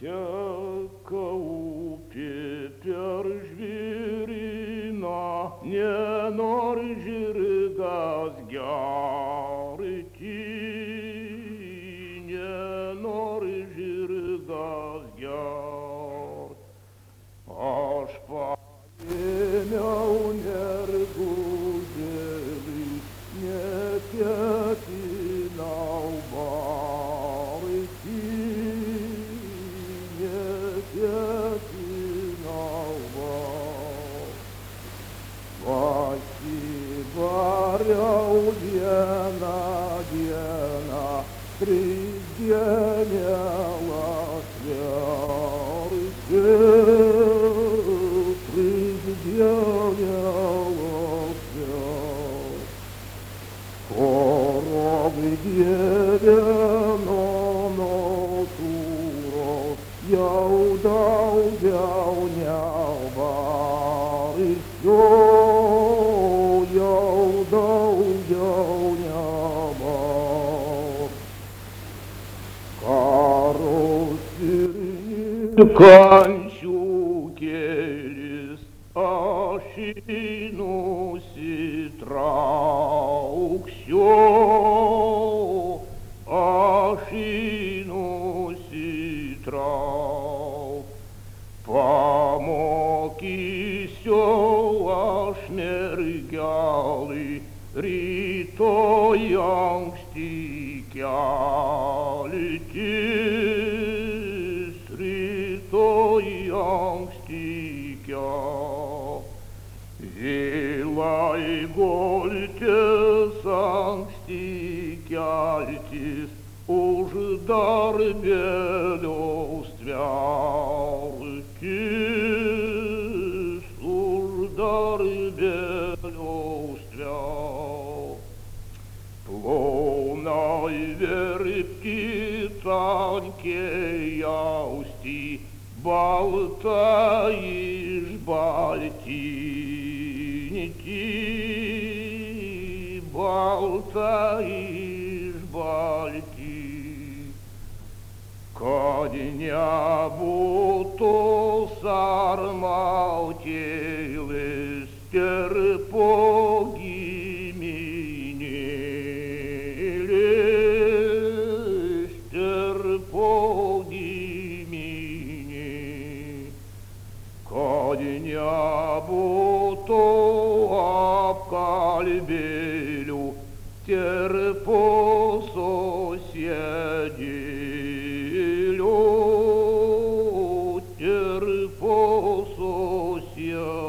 Teka upė per žvėryną, nenori žirgas gerti, nenori žirgas gerti. Aš paėmiau mergužėlį, neketinau barti. Pasibariau vieną dieną, prisdienėlas vertė, prisdienėlas vertė. Korok dievino natūros, jau daugiau nevarsiu, jau daugiau nevarsiu. Karos ir kančių kėlis, aš nusitrauksiu, aš nusitrauksiu. Pamokysiu aš mergelį, rytoj anksti keltis, rytoj anksti keltis. Vėlai gultis, anksti keltis, už darbelio stvertis, už darbelio stvertis. Plonai verpti, tankiai jausti, balta išbaltinti, balta išbaltinti. Kad nebūtų sarmautėlis terpo giminėlis, terpo giminėlis. Kad nebūtų apkalbėlių terpo sosėdėlių, terpo sosėdėlių.